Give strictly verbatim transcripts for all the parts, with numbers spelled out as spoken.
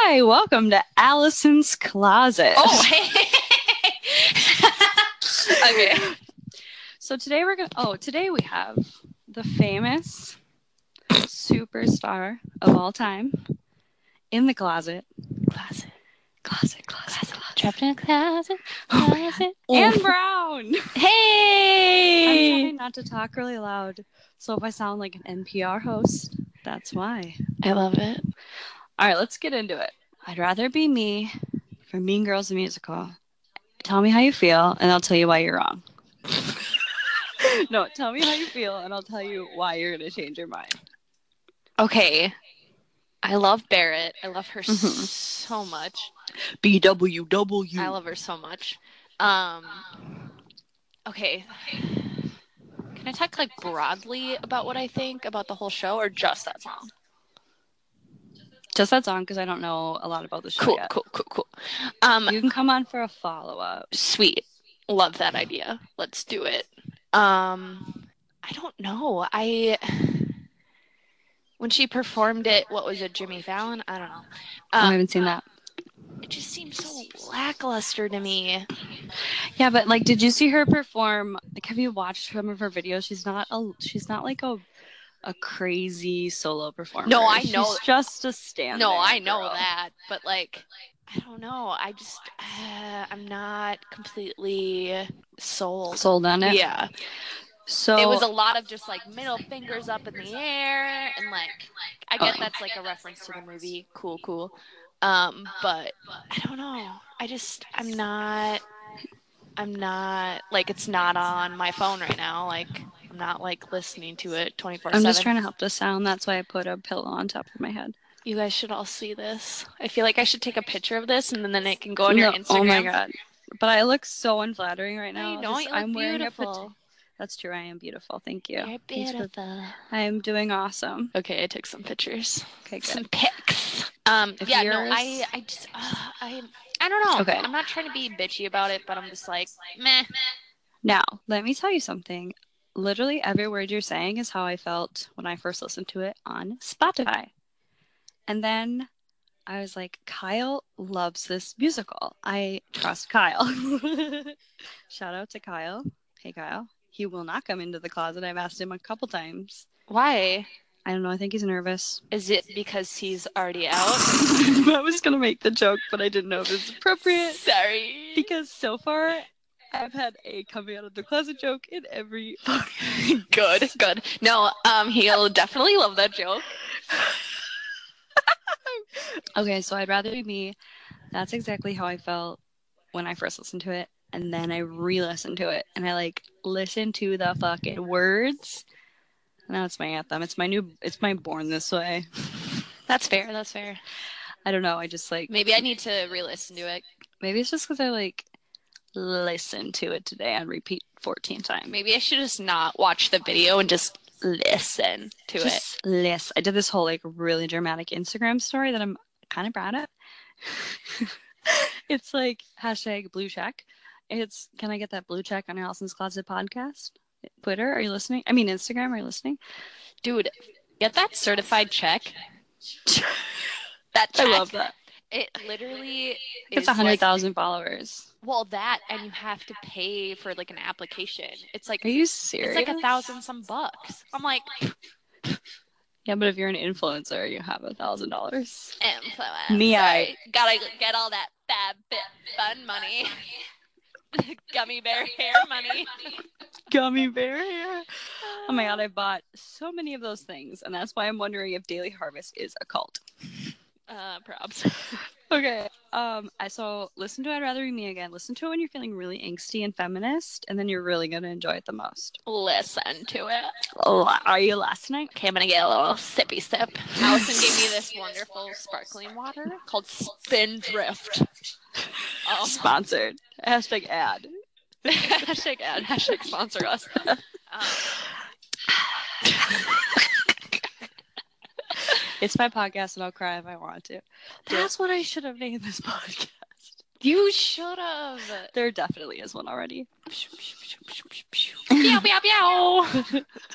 Hi, welcome to Allison's Closet. Oh, hey. Okay. So today we're gonna. Oh, today we have the famous superstar of all time in the closet. Closet. Closet, closet, closet. Trapped in a closet. Oh my God. Closet. Anne Oof. Brown. I'm Hey. trying not to talk really loud, so if I sound like an N P R host, that's why. I love it. All right, let's get into it. I'd rather be me for Mean Girls the musical. Tell me how you feel, and I'll tell you why you're wrong. No, tell me how you feel, and I'll tell you why you're going to change your mind. Okay. I love Barrett. I love her Mhm. so much. B W W. I love her so much. Um. Okay. Can I talk like broadly about what I think about the whole show, or just that song? Just that song, because I don't know a lot about the show Cool, yet. cool, cool, cool. Um, You can come on for a follow-up. sweet. Love that idea. Let's do it. Um, I don't know. I when she performed it, what was it, Jimmy Fallon? I don't know. Oh, I Um, haven't seen that. it just seems so lackluster to me. Yeah, but like, did you see her perform? Like, have you watched some of her videos? She's not a. She's not like a a crazy solo performer. No, I know. She's just a stand No, there I know girl. that, but like, I don't know. I just, uh, I'm not completely sold. Sold on it. Yeah. So It was a lot of just like middle fingers up in the air, and like, I get Okay. that's like a reference to the movie. Cool, cool. Um, but I don't know. I just, I'm not, I'm not like it's not on my phone right now. Like, I'm not like listening to it I'm just twenty-four seven. trying to help the sound. That's why I put a pillow on top of my head. You guys should all see this. I feel like I should take a picture of this and then it can go on your No, Instagram. oh my God. But I look so unflattering right now. No, you don't. Just, You look I'm wearing a beautiful. pati- That's true. I am beautiful. Thank you. You're Thanks for- beautiful. I am doing awesome. Okay, I took some pictures. Okay, good. Some pics. Um, If yeah, no, yours- I, I just, uh, I, I don't know. Okay. I'm not trying to be bitchy about it, but I'm just like, meh. Now, let me tell you something. Literally every word you're saying is how I felt when I first listened to it on Spotify. And then I was like, Kyle loves this musical. I trust Kyle. Shout out to Kyle. Hey, Kyle. He will not come into the closet. I've asked him a couple times. Why? I don't know. I think he's nervous. Is it because he's already out? I was going to make the joke, but I didn't know if it was appropriate. Sorry. Because so far, I've had a coming out of the closet joke in every. Good, good. No, um, he'll definitely love that joke. Okay, so I'd rather be me. That's exactly how I felt when I first listened to it. And then I re-listened to it. And I, like, listened to the fucking words. Now it's my anthem. It's my new, it's my Born This Way. That's fair, that's fair. I don't know. I just, like. Maybe I need to re-listen to it. Maybe it's just because I, like, listened to it today on repeat fourteen times. Maybe I should just not watch the video and just listen to Just it. listen. I did this whole, like, really dramatic Instagram story that I'm kind of proud of. It's like hashtag blue check. It's can I get that blue check on Allison's Closet podcast? Twitter, are you listening? I mean Instagram, are you listening? Dude, get that certified check. That check. I love that. It literally It's is a hundred like, thousand followers. well, that and you have to pay for like an application. It's like Are you serious? it's like a thousand some bucks. I'm like, yeah, but if you're an influencer, you have a thousand dollars. influence. Me, I Sorry. Gotta get all that fab bit fun money. Gummy bear hair money. gummy bear hair. Oh my God, I bought so many of those things, and that's why I'm wondering if Daily Harvest is a cult. Uh, props. Okay. Um. I so listen to I'd Rather Be Me again. Listen to it when you're feeling really angsty and feminist, and then you're really gonna enjoy it the most. Listen to it. Oh, are you last night? Okay, I'm gonna get a little sippy sip. Allison gave me this wonderful sparkling water called Spindrift. Um, Sponsored. Hashtag ad. hashtag ad. Hashtag sponsor us. Um, It's my podcast, and I'll cry if I want to. That's what I should have named this podcast. You should have. There definitely is one already. Meow, meow, meow.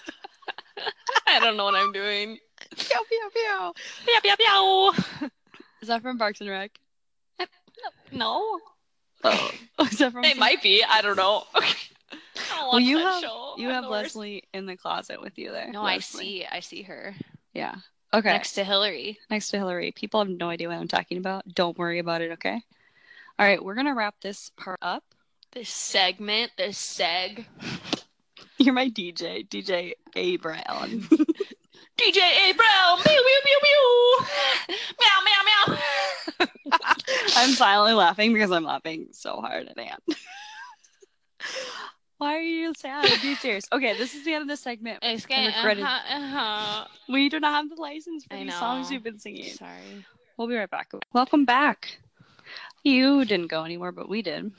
I don't know what I'm doing. Meow, meow, meow. Meow, meow, meow. Is that from Parks and Rec? No. Oh, is that from? It some... might be. I don't know. I don't well, you that have show. you I'm have the worst. Leslie in the closet with you there. No, Leslie. I see. I see her. Yeah. Okay. Next to Hillary. Next to Hillary. People have no idea what I'm talking about. Don't worry about it. Okay. All right, we're gonna wrap this part up. This segment. This seg. You're my D J, D J A Brown. D J A Brown. Meow meow meow meow. Meow meow meow. I'm silently laughing because I'm laughing so hard at Anne. Why are you sad? Be serious. Okay, this is the end of the segment. It's getting, uh-huh, uh-huh. We do not have the license for I these know. songs you've been singing. Sorry. We'll be right back. Welcome back. You didn't go anywhere, but we did.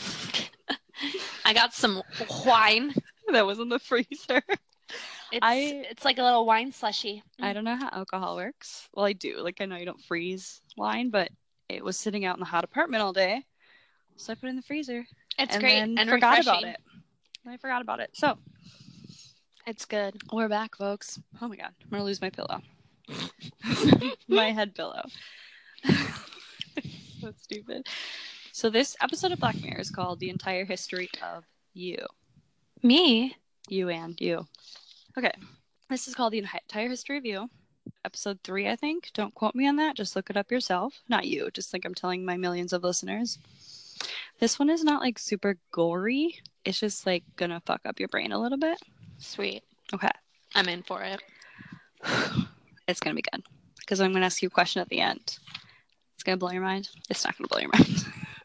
I got some wine. That was in the freezer. It's, I, it's like a little wine slushie. I don't know how alcohol works. Well, I do. Like, I know you don't freeze wine, but it was sitting out in the hot apartment all day. So I put it in the freezer. It's and great then and forgot refreshing. about it. I forgot about it. So, it's good. We're back, folks. Oh my god. I'm going to lose my pillow. My head pillow. So stupid. So this episode of Black Mirror is called The Entire History of You. Me? You and you. Okay. This is called The Entire History of You. Episode three, I think. Don't quote me on that. Just look it up yourself. Not you. Just like I'm telling my millions of listeners. This one is not like super gory. It's just like gonna fuck up your brain a little bit. Sweet. Okay. I'm in for it. It's gonna be good. Because I'm gonna ask you a question at the end. It's gonna blow your mind. It's not gonna blow your mind.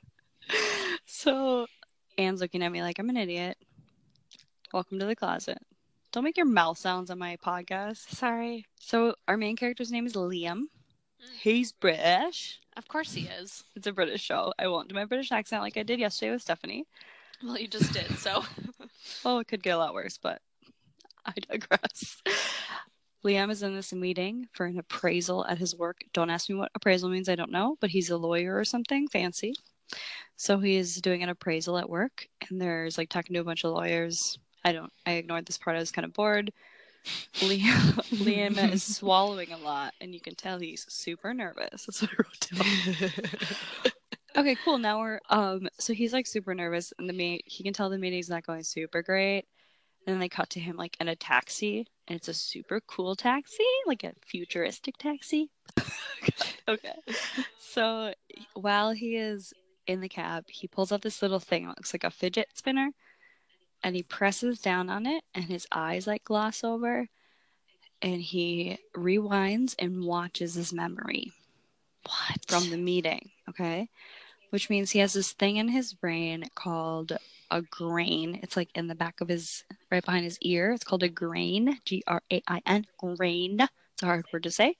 So Anne's looking at me like I'm an idiot. Welcome to the closet. Don't make your mouth sounds on my podcast. Sorry. So our main character's name is Liam. He's British. Of course he is. It's a British show. I won't do my British accent like I did yesterday with Stephanie. Well, you just did, so. Well, it could get a lot worse, but I digress. Liam is in this meeting for an appraisal at his work. Don't ask me what appraisal means. I don't know, but he's a lawyer or something fancy. So he's doing an appraisal at work, and there's like talking to a bunch of lawyers. I don't. I ignored this part. I was kind of bored. Liam, Liam is swallowing a lot, and you can tell he's super nervous. That's what I wrote down. Okay, cool. Now we're um. So he's like super nervous, and the meet he can tell the meeting's not going super great. And then they cut to him like in a taxi, and it's a super cool taxi, like a futuristic taxi. Okay. So while he is in the cab, he pulls out this little thing. It looks like a fidget spinner. And he presses down on it, and his eyes like gloss over, and he rewinds and watches his memory. What? From the meeting, okay? Which means he has this thing in his brain called a grain. It's like in the back of his, right behind his ear. It's called a grain, G R A I N, grain. It's a hard word to say.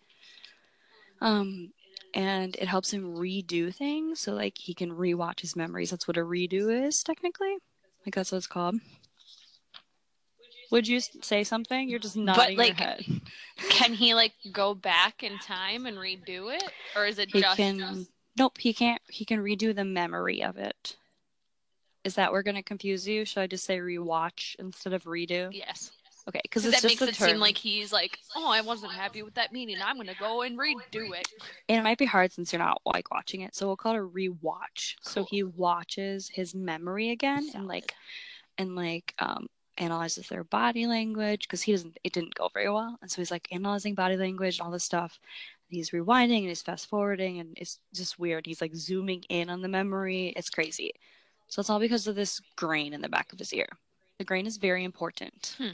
Um, and it helps him redo things, so like he can rewatch his memories. That's what a redo is, technically. Like, that's what it's called. Would you say something? You're just nodding but, like, your head. Can he, like, go back in time and redo it? Or is it he just... Can, nope, he can't. He can redo the memory of it. Is that we're going to confuse you? Should I just say rewatch instead of redo? Yes. Okay, because that just makes a it term. seem like he's like, oh, I wasn't happy with that meeting. I'm going to go and redo it. And it might be hard since you're not like watching it, so we'll call it a rewatch. Cool. So he watches his memory again Solid. and like, and like um analyzes their body language because he doesn't. It didn't go very well, and so he's like analyzing body language and all this stuff. And he's rewinding and he's fast forwarding, and it's just weird. He's like zooming in on the memory. It's crazy. So it's all because of this grain in the back of his ear. The grain is very important. Hmm.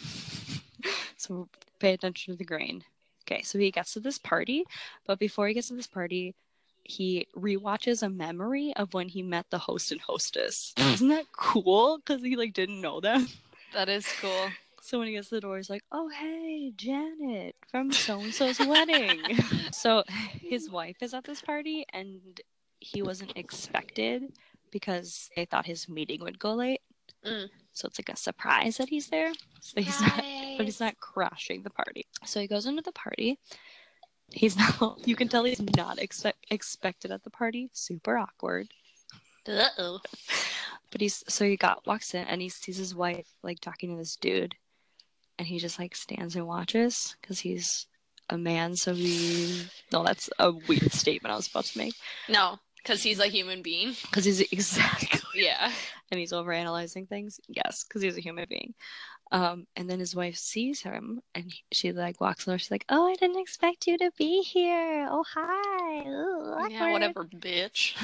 So pay attention to the grain. Okay, so he gets to this party, but before he gets to this party, he rewatches a memory of when he met the host and hostess. Isn't that cool? Because he like didn't know them. That is cool. So when he gets to the door, he's like, "Oh hey, Janet from so and so's wedding." So his wife is at this party, and he wasn't expected because they thought his meeting would go late. Mm. So it's like a surprise that he's there. So he's not, but he's not crashing the party. So he goes into the party. He's not, you can tell he's not expect, expected at the party. Super awkward. Uh-oh. But he's, so he got, walks in and he sees his wife like talking to this dude. And he just like stands and watches because he's a man, so we... No, that's a weird statement I was about to make. No, because he's a human being. Because he's exactly... Yeah. And he's overanalyzing things. Yes, because he's a human being. Um, and then his wife sees him, and he, she like walks over. She's like, "Oh, I didn't expect you to be here. Oh, hi." Ooh, yeah, whatever, bitch.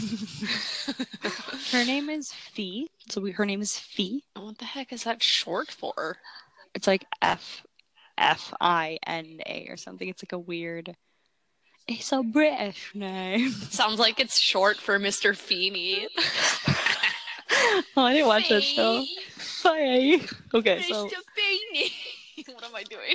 Her name is Fee. So we, her name is Fee. What the heck is that short for? It's like F, F I N A or something. It's like a weird. It's a British name. It sounds like it's short for Mister Feeney. Oh, I didn't watch Fee. That show. Bye. Okay, Mister so. Mister Feeney. What am I doing?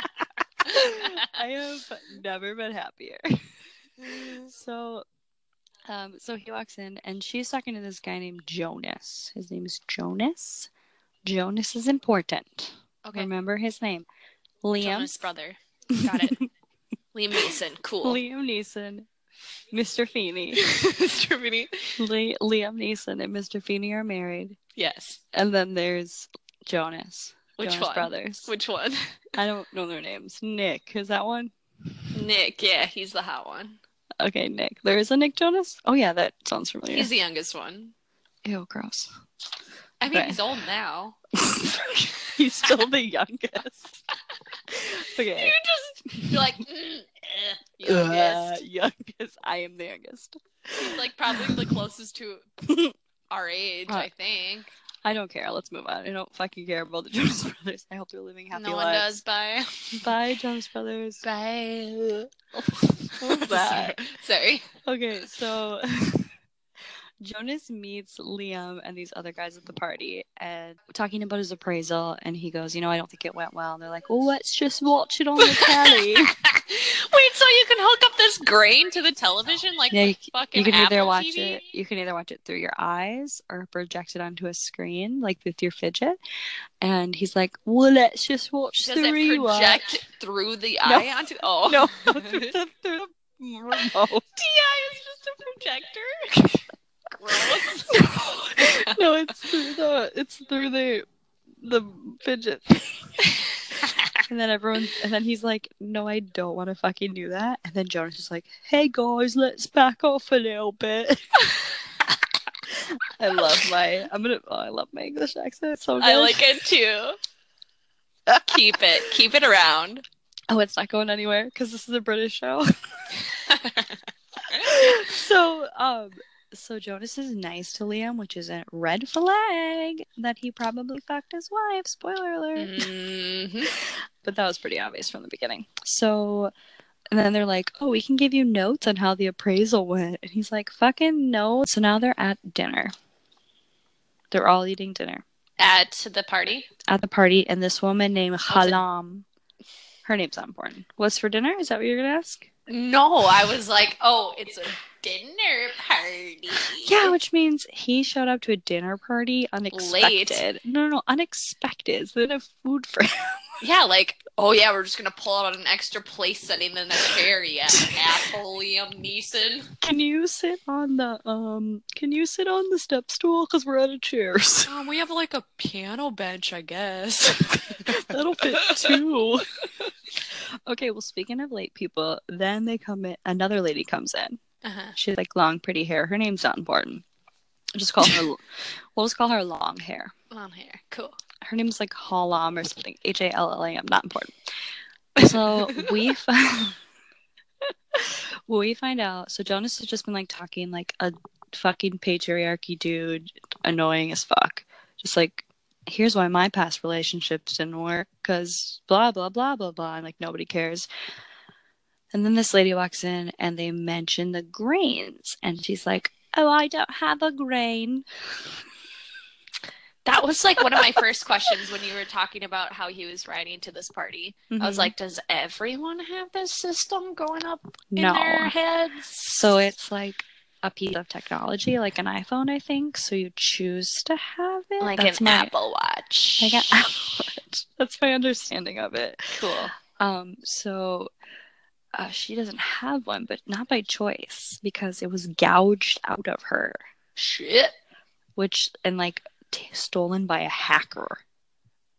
I have never been happier. So, um, so he walks in, and she's talking to this guy named Jonas. His name is Jonas. Jonas is important. Okay. Remember his name. Liam. Jonas' brother. Got it. Liam Neeson. Cool. Liam Neeson. Mister Feeney. Mister Feeney. Le- Liam Neeson and Mister Feeney are married. Yes. And then there's Jonas. Which Jonas one? Brothers. Which one? I don't know their names. Nick. Is that one? Nick. Yeah, he's the hot one. Okay, Nick. There is a Nick Jonas? Oh, yeah, that sounds familiar. He's the youngest one. Ew, gross. I mean, okay. He's old now. He's still the youngest. Okay. You just, you're like, mm, eh, youngest. Uh, youngest. I am the youngest. He's like probably the closest to our age, uh, I think. I don't care. Let's move on. I don't fucking care about the Jonas Brothers. I hope they're living happy no lives. No one does. Bye. Bye, Jonas Brothers. Bye. What was that? Sorry. Okay, so Jonas meets Liam and these other guys at the party and talking about his appraisal, and he goes, you know, I don't think it went well. And they're like, well, let's just watch it on the telly. Wait, so you can hook up this grain to the television like yeah, you, fucking you can Apple either watch T V? it you can either watch it through your eyes or project it onto a screen like with your fidget. And he's like, well, let's just watch Does the it rewatch. project through the no. eye onto oh no through the, through the remote. T I is just a projector. Gross. No, it's through the it's through the the fidget. And then everyone, and then he's like, no, I don't want to fucking do that. And then Jonas is like, hey guys, let's back off a little bit. I love my, I'm gonna, oh, I love my English accent. It's so good. I like it too. Keep it, keep it around. Oh, it's not going anywhere because this is a British show. so, um, so Jonas is nice to Liam, which is a red flag that he probably fucked his wife. Spoiler alert. Mm-hmm. But that was pretty obvious from the beginning. So, and then they're like, oh, we can give you notes on how the appraisal went. And he's like, fucking no. So now they're at dinner. They're all eating dinner. At the party? At the party. And this woman named Halam, her name's not important. What's for dinner? Is that what you're going to ask? No, I was like, oh, it's a dinner party. Yeah, which means he showed up to a dinner party unexpected. Late. No, no, no, unexpected. So they didn't have food for him. Yeah, like, oh yeah, we're just gonna pull out an extra place setting in a chair, yeah, asshole Liam Neeson. Can you sit on the, um, can you sit on the step stool? Because we're out of chairs. Um, we have like a piano bench, I guess. That'll fit two. Okay, well, speaking of late people, then they come in, another lady comes in. Uh-huh. She has like long, pretty hair. Her name's not important. We'll just call her, we'll just call her long hair. Long hair, cool. Her name's like Hallam or something. H A L L A M, not important. So we find, we find out, so Jonas has just been like talking like a fucking patriarchy dude, annoying as fuck. Just like, here's why my past relationships didn't work, because blah, blah, blah, blah, blah. And like, nobody cares. And then this lady walks in and they mention the grains. And she's like, oh, I don't have a grain. That was like one of my first questions when you were talking about how he was riding to this party. Mm-hmm. I was like, does everyone have this system going up no. in their heads? So it's like a piece of technology, like an iPhone, I think. So you choose to have it. Like That's an my, Apple Watch. Like an Apple Watch. That's my understanding of it. Cool. Um. So uh, she doesn't have one, but not by choice, because it was gouged out of her. Shit. Which, and like, T- stolen by a hacker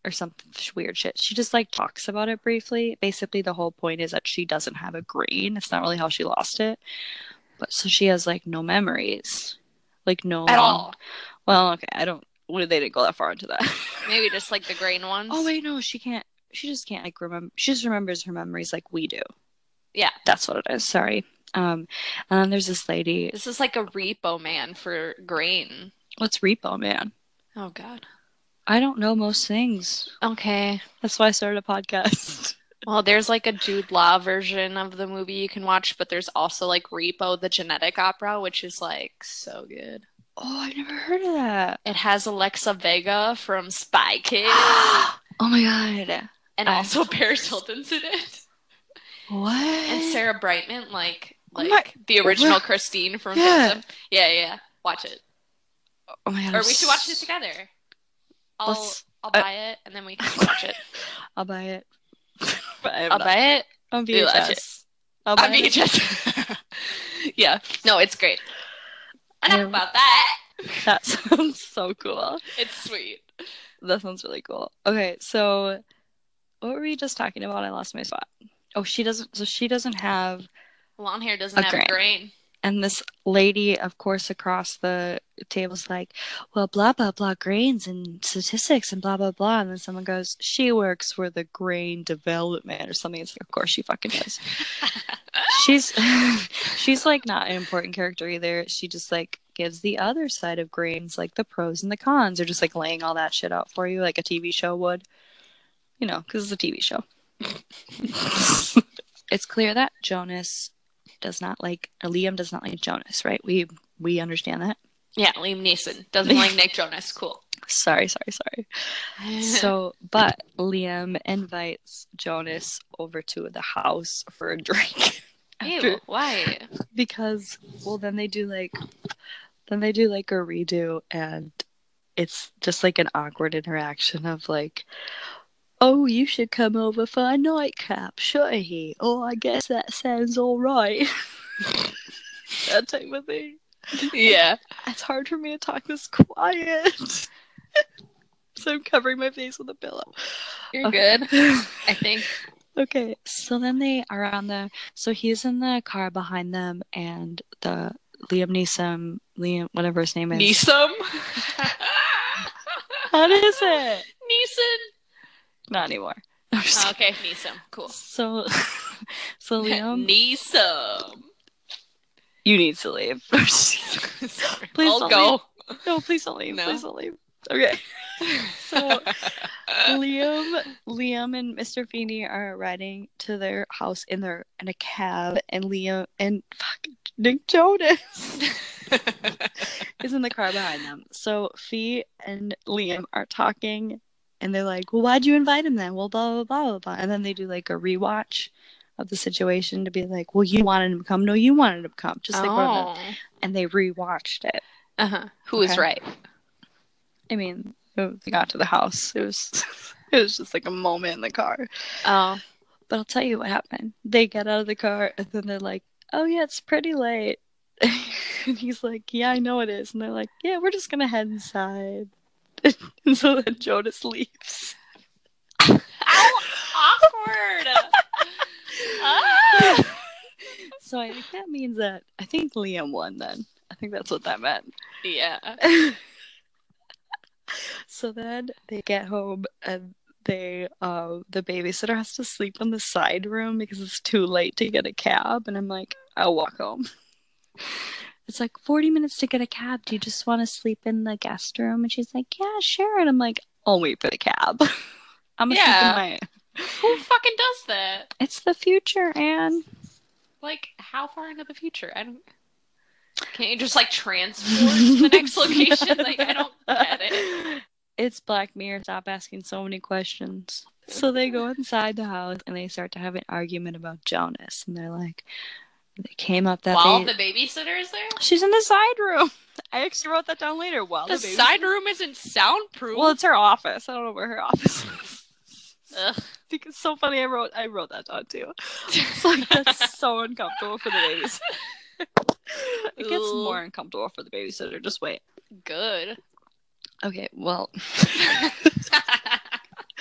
or some weird shit. She just like talks about it briefly. Basically, the whole point is that she doesn't have a grain. It's not really how she lost it, but so she has like no memories, like no At all. Well, okay, I don't. Well, they didn't go that far into that. Maybe just like the grain ones. Oh wait, no, she can't. She just can't like remember. She just remembers her memories like we do. Yeah, that's what it is. Sorry. Um, and then there's this lady. This is like a repo man for grain. What's Repo Man? Oh God. I don't know most things. Okay. That's why I started a podcast. Well, there's like a Jude Law version of the movie you can watch, but there's also like Repo, the genetic opera, which is like so good. Oh, I've never heard of that. It has Alexa Vega from Spy Kids. Oh my God. And also Paris Hilton's in it. What? And Sarah Brightman, like like oh my... the original what? Christine from yeah. Phantom. Yeah, yeah, yeah. Watch it. Oh my God. Or we should watch it together. I'll Let's, I'll buy uh, it and then we can watch it. I'll buy it. I'll buy it on V H S. I'll buy on V H S. Yeah. No, it's great. Enough um, about that. That sounds so cool. It's sweet. That sounds really cool. Okay, so what were we just talking about? I lost my spot. Oh, she doesn't. So she doesn't have long hair. Doesn't a have grain. a grain. And this lady, of course, across the table's like, well, blah, blah, blah, grains and statistics and blah, blah, blah. And then someone goes, she works for the grain development or something. It's like, of course she fucking does. she's, she's like not an important character either. She just like gives the other side of grains, like the pros and the cons, or just like laying all that shit out for you like a T V show would. You know, because it's a T V show. It's clear that Jonas does not like, or Liam does not like Jonas, right? We we understand that. Yeah, Liam Neeson doesn't like Nick Jonas. Cool. Sorry, sorry, sorry. So, but Liam invites Jonas over to the house for a drink. After, Ew, why? Because, well, then they do like, then they do like a redo, and it's just like an awkward interaction of like, oh, you should come over for a nightcap, should he? Oh, I guess that sounds all right. That type of thing. Yeah. It's hard for me to talk this quiet. So I'm covering my face with a pillow. You're okay. good, I think. Okay, so then they are on the... So he's in the car behind them, and the Liam Neeson, Liam, whatever his name is. Neeson? How is it? Neeson. Not anymore. Oh, okay, Neeson. Cool. So, so Liam... Neeson. You need to leave. Sorry. Please I'll don't go. Leave. No, please don't leave. No. Please don't leave. Okay. So, Liam, Liam and Mister Feeney are riding to their house in their in a cab, and Liam and fuck Nick Jonas is in the car behind them. So Fee and Liam are talking. And they're like, well, why'd you invite him then? Well, blah, blah, blah, blah, blah. And then they do like a rewatch of the situation to be like, well, you wanted him to come. No, you wanted him to come. Just like, oh. the... and they rewatched it. Uh-huh. Who okay. was right? I mean, it, they got to the house. It was, it was just like a moment in the car. Oh. But I'll tell you what happened. They get out of the car and then they're like, oh yeah, it's pretty late. And he's like, yeah, I know it is. And they're like, yeah, we're just going to head inside. And so then Jonas leaves. How awkward! Ah! So I think that means that I think Liam won then. I think that's what that meant. Yeah. So then they get home and they uh the babysitter has to sleep in the side room because it's too late to get a cab, and I'm like, I'll walk home. It's like forty minutes to get a cab. Do you just want to sleep in the guest room? And she's like, yeah, sure. And I'm like, I'll wait for the cab. I'm gonna yeah. sleep in my... Who fucking does that? It's the future, Anne. Like, how far into the future? I don't... Can't you just, like, transport to the next location? Like, I don't get it. It's Black Mirror. Stop asking so many questions. So they go inside the house and they start to have an argument about Jonas. And they're like... They came up that while they... the babysitter is there? She's in the side room. I actually wrote that down later. While the, the side room isn't soundproof. Well, it's her office. I don't know where her office is. Ugh. Because it's so funny. I wrote I wrote that down too. It's like that's so uncomfortable for the babies. It gets Ooh. more uncomfortable for the babysitter. Just wait. Good. Okay. Well.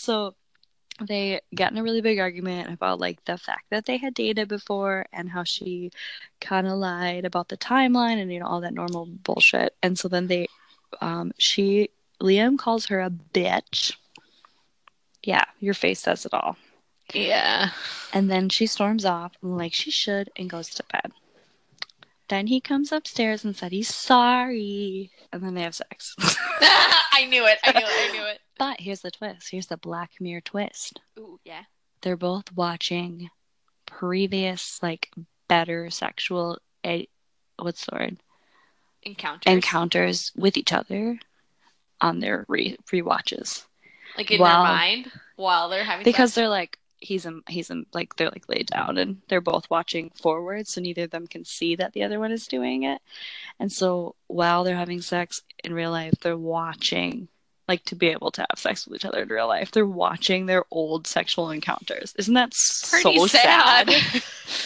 So they get in a really big argument about like the fact that they had dated before and how she kind of lied about the timeline and you know all that normal bullshit. And so then they um she Liam calls her a bitch. Yeah, your face says it all. Yeah. And then she storms off like she should and goes to bed. Then he comes upstairs and said he's sorry, and then they have sex. I knew it. I knew it. I knew it. But here's the twist. Here's the Black Mirror twist. Ooh, yeah. They're both watching previous, like, better sexual, a- what's the word? Encounters. Encounters with each other on their re rewatches. Like in while, their mind while they're having because sex? they're like, he's in, he's in, like, they're like laid down and they're both watching forward, so neither of them can see that the other one is doing it. And so while they're having sex in real life, they're watching, like, to be able to have sex with each other in real life, they're watching their old sexual encounters. Isn't that Pretty so sad? sad.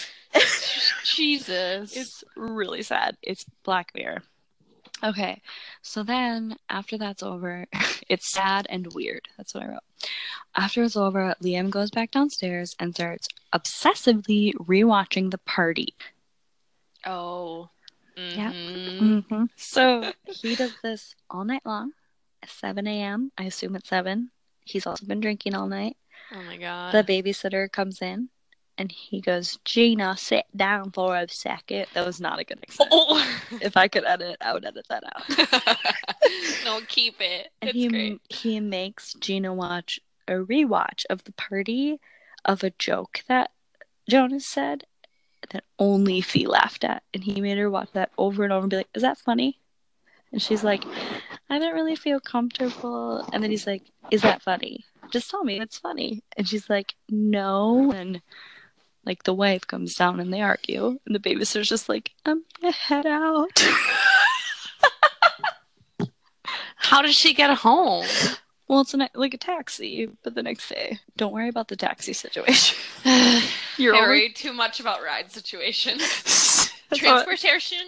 Jesus. It's really sad. It's Black Mirror. Okay, so then after that's over, it's sad and weird. That's what I wrote. After it's over, Liam goes back downstairs and starts obsessively rewatching The Party. Oh. Mm-hmm. Yeah. Mm-hmm. So he does this all night long at seven a.m. I assume it's seven. He's also been drinking all night. Oh my god. The babysitter comes in and he goes, Gina, sit down for a second. That was not a good accent. Oh. If I could edit, I would edit that out. No, keep it. And it's he, great. He makes Gina watch a rewatch of The Party of a joke that Jonas said that only Fee laughed at. And he made her watch that over and over and be like, is that funny? And she's like, I don't really feel comfortable. And then he's like, is that funny? Just tell me it's funny. And she's like, no. And like the wife comes down and they argue. And the babysitter's just like, I'm gonna head out. How does she get home? Well, it's a, like a taxi, but the next day. Don't worry about the taxi situation. You're I worry too much about ride situations. Transportation.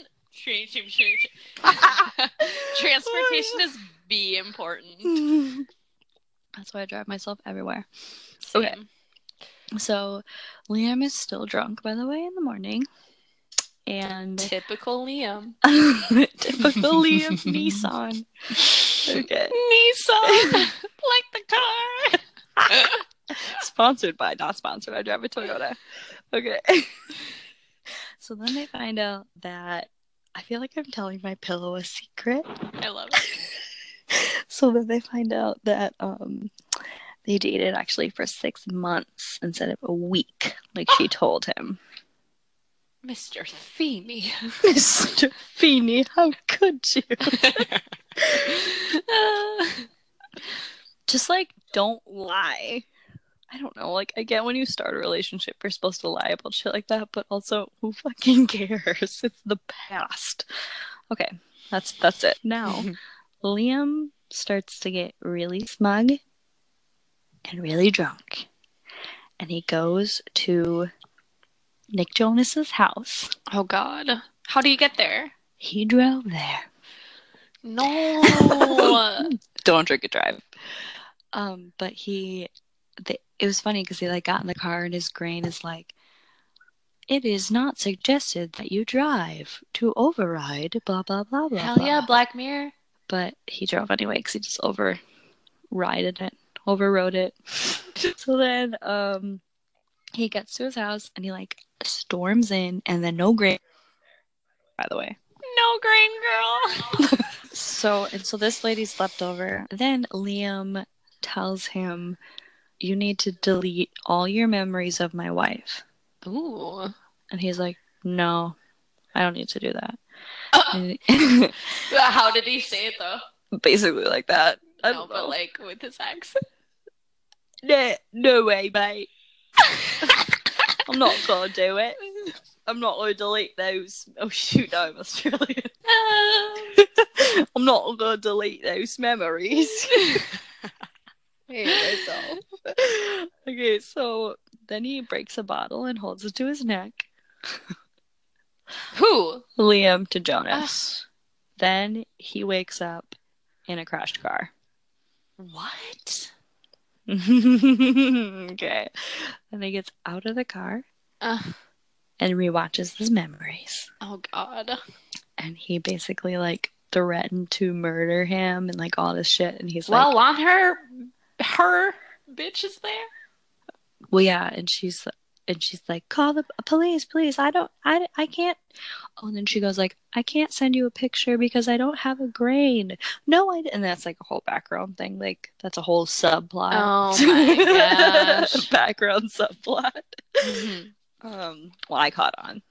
Transportation is be important. That's why I drive myself everywhere. Same. Okay. So, Liam is still drunk, by the way, in the morning. And typical Liam. Typical Liam Nissan. Okay. Nissan. Like the car. Sponsored by, not sponsored. I drive a Toyota. Okay. So then they find out that I feel like I'm telling my pillow a secret. I love it. So then they find out that um they dated actually for six months instead of a week, like she told him. Mister Feeney. Mister Feeney, how could you? Just, like, don't lie. I don't know, like, I get when you start a relationship, you're supposed to lie about shit like that, but also, who fucking cares? It's the past. Okay, that's that's it. Now, Liam starts to get really smug and really drunk. And he goes to Nick Jonas's house. Oh, God. How do you get there? He drove there. No. Don't drink and drive. Um, but he, they, it was funny because he like got in the car and his grain is like, it is not suggested that you drive to override, blah, blah, blah, blah. Hell blah. yeah, Black Mirror. But he drove anyway because he just overrided it, overrode it. So then um, he gets to his house and he like storms in and then no grain, by the way. No grain girl. So, and so this lady slept over. Then Liam tells him, you need to delete all your memories of my wife. Ooh. And he's like, no, I don't need to do that. Uh, how did he say it, though? Basically like that. I no, don't but know. like with his accent. No, no way, mate. I'm not gonna do it. I'm not gonna delete those. Oh shoot, no, I'm Australian. I'm not gonna delete those memories. Okay, so then he breaks a bottle and holds it to his neck. Who? Liam to Jonas. Uh. Then he wakes up in a crashed car. What? Okay. And he gets out of the car Uh, and rewatches his memories. oh God. And he basically like threatened to murder him and like all this shit. And he's Well, like, on her, her bitch is there. well, yeah. And she's and she's like, call the police, please. I don't, I, I can't. Oh, and then she goes like, I can't send you a picture because I don't have a grain. No, I. And that's like a whole background thing. Like that's a whole subplot. Oh my gosh. Background subplot. Mm-hmm. Um, well, I caught on.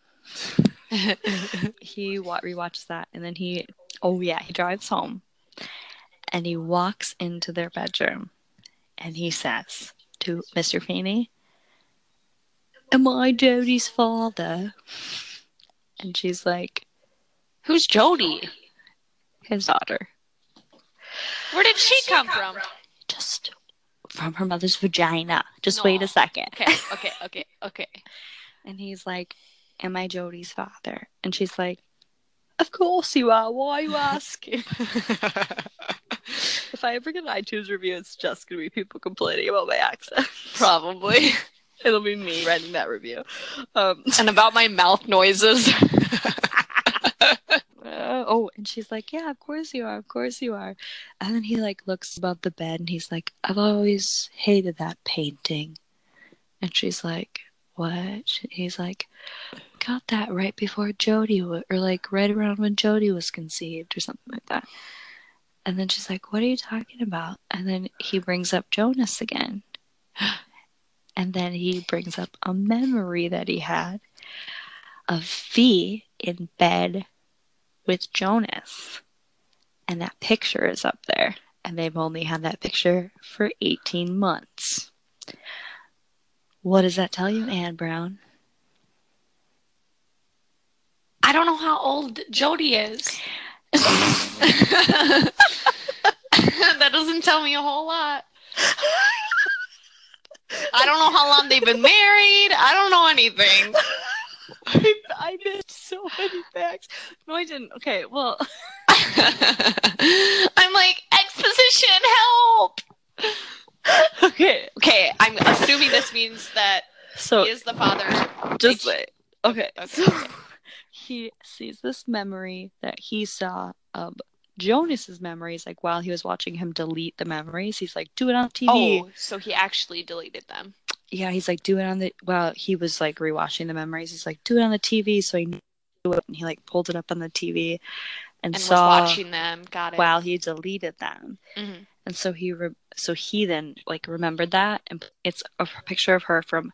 He wa- rewatches that, and then he, oh yeah, he drives home, and he walks into their bedroom, and he says to Mister Feeney, "Am I Jodie's father?" And she's like, Who's Jodie? his daughter. Where did she come from? Just from her mother's vagina. Just No. wait a second. Okay, okay, okay, okay. And he's like, am I Jodie's father? And she's like, of course you are. Why are you asking? If I ever get an iTunes review, it's just going to be people complaining about my accent. Probably. It'll be me writing that review. Um, and about my mouth noises. Uh, oh, and she's like, yeah, of course you are, of course you are. And then he like looks above the bed and he's like, I've always hated that painting. And she's like, what? He's like, got that right before Jodie, w- or like right around when Jodie was conceived or something like that. And then she's like, what are you talking about? And then he brings up Jonas again. And then he brings up a memory that he had of Fee in bed with Jonas. And that picture is up there. And they've only had that picture for eighteen months. What does that tell you, Anne Brown? I don't know how old Jodie is. That doesn't tell me a whole lot. I don't know how long they've been married. I don't know anything. I, I missed so many facts. No, I didn't. Okay, well. I'm like, exposition, help! Okay. Okay, I'm assuming this means that so he is the father. Just wait. Okay. Okay, So okay. he sees this memory that he saw of Jonas's memories, like while he was watching him delete the memories. He's like, do it on T V. Oh, so he actually deleted them. Yeah, he's like, do it on the, well, he was like rewatching the memories. He's like, do it on the T V. So he knew it, and he like pulled it up on the T V and, And saw was watching them. Got it. while he deleted them. Mm-hmm. And so he, re- so he then like remembered that, and it's a picture of her from,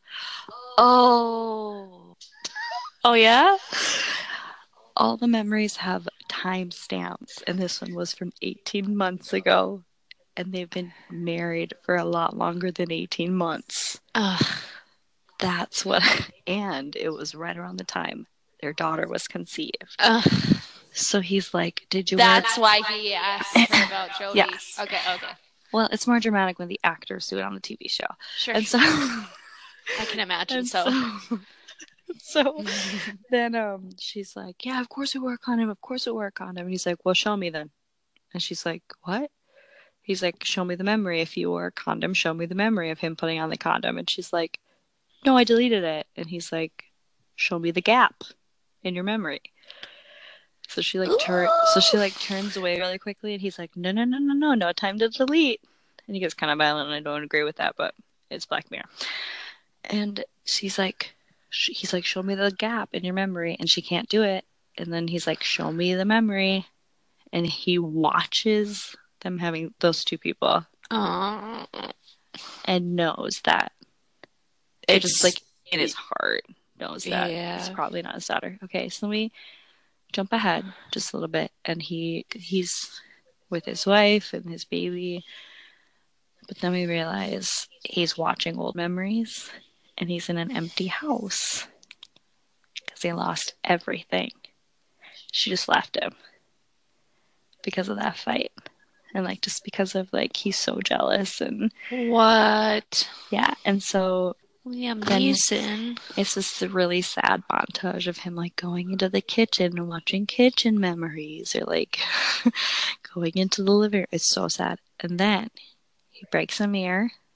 oh, oh yeah? All the memories have timestamps, and this one was from eighteen months ago. And they've been married for a lot longer than eighteen months. Ugh. That's what, and it was right around the time their daughter was conceived. Ugh. So he's like, did you That's wear... why he asked her about Jodie. Yes. Okay, okay. Well, it's more dramatic when the actors do it on the T V show. Sure. And so... I can imagine, and so. So, so then um, she's like, yeah, of course we wear a condom, of course we wear a condom. And he's like, well, show me then. And she's like, what? He's like, show me the memory. If you wore a condom, show me the memory of him putting on the condom. And she's like, no, I deleted it. And he's like, show me the gap in your memory. So she like turn, so she like turns away really quickly, and he's like, no, no, no, no, no, no time to delete. And he gets kind of violent, and I don't agree with that, but it's Black Mirror. And she's like, sh- he's like, show me the gap in your memory, and she can't do it. And then he's like, show me the memory, and he watches them having those two people, Aww. and knows that it's just like in his heart knows that yeah. it's probably not his daughter. Okay, so let me jump ahead just a little bit, and he he's with his wife and his baby, but then we realize he's watching old memories, and he's in an empty house because he lost everything. She just left him because of that fight. And, like, just because of, like, he's so jealous. And what? Yeah, and so... Liam Neeson. It's just a really sad montage of him, like, going into the kitchen and watching kitchen memories. Or, like, going into the living room. It's so sad. And then he breaks a mirror.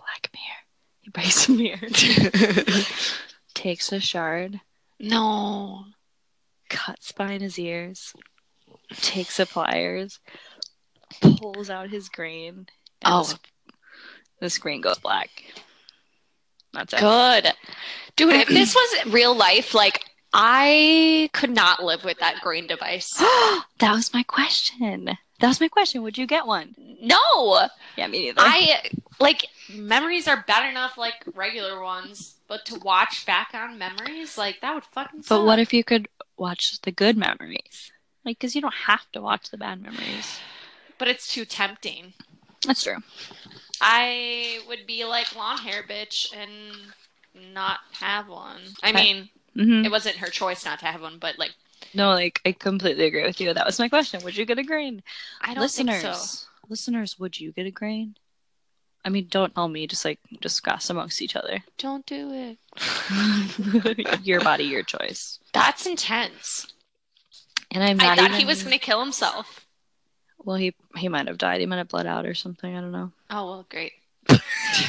Black Mirror. He breaks a mirror. Takes a shard. No. Cuts behind his ears. Takes the pliers. Pulls out his grain. And Oh. the, the screen goes black. That's it. Good. Dude, if this was real life, like, I could not live with that grain device. That was my question. That was my question. Would you get one? No. Yeah, me neither. I, like, memories are bad enough, like, regular ones. But to watch back on memories, like, that would fucking suck. But what if you could watch the good memories? Like, because you don't have to watch the bad memories. But it's too tempting. That's true. I would be like long hair bitch and not have one. I mean, mm-hmm. It wasn't her choice not to have one, but like... No, like, I completely agree with you. That was my question. Would you get a grain? I don't listeners, think so. Listeners, would you get a grain? I mean, don't tell me. Just, like, discuss amongst each other. Don't do it. Your body, your choice. That's intense. And I'm not I thought even... he was going to kill himself. Well, he he might have died. He might have bled out or something. I don't know. Oh, well, great. I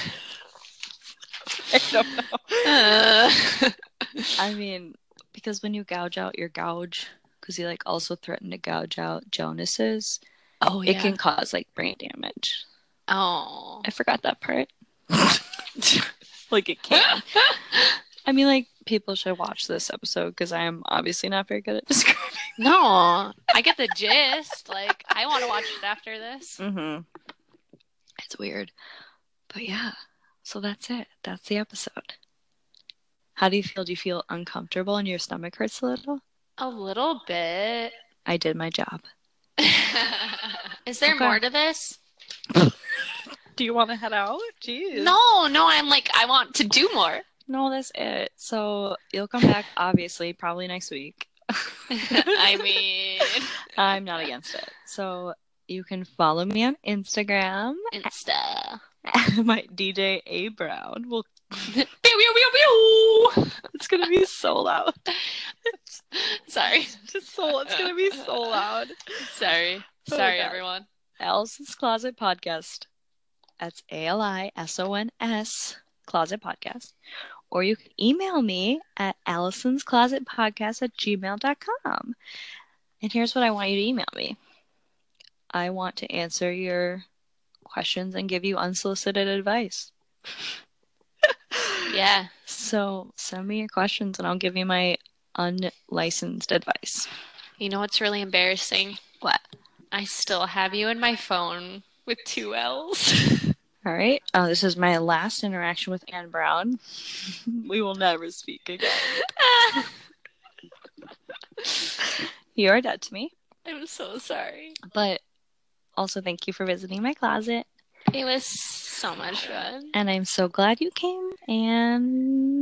don't know. Uh. I mean, because when you gouge out your gouge, because he, like, also threatened to gouge out Jonas's, oh, yeah. it can cause, like, brain damage. Oh. I forgot that part. Like, it can. I mean, like, people should watch this episode because I am obviously not very good at describing. No, I get the gist. Like, I want to watch it after this. Mm-hmm. It's weird. But yeah, so that's it. That's the episode. How do you feel? Do you feel uncomfortable and your stomach hurts a little? A little bit. I did my job. Is there okay. more to this? Do you want to head out? Jeez. No, no, I'm like, I want to do more. No, that's it. So you'll come back, obviously, probably next week. I mean... I'm not against it. So you can follow me on Instagram. Insta. My D J A Brown. Well, pew, pew, pew, pew. It's going to be so loud. Sorry. Just so, it's going to be so loud. Sorry. Oh, Sorry, God. everyone. Alison's Closet Podcast. That's A L I S O N S Closet Podcast. Or you can email me at alisonsclosetpodcast at gmail dot com. And here's what I want you to email me. I want to answer your questions and give you unsolicited advice. Yeah. So send me your questions and I'll give you my unlicensed advice. You know what's really embarrassing? What? I still have you in my phone with two L's. All right. Oh, this is my last interaction with Anne Brown. We will never speak again. You are dead to me. I'm so sorry. But also thank you for visiting my closet. It was so much fun. And I'm so glad you came. And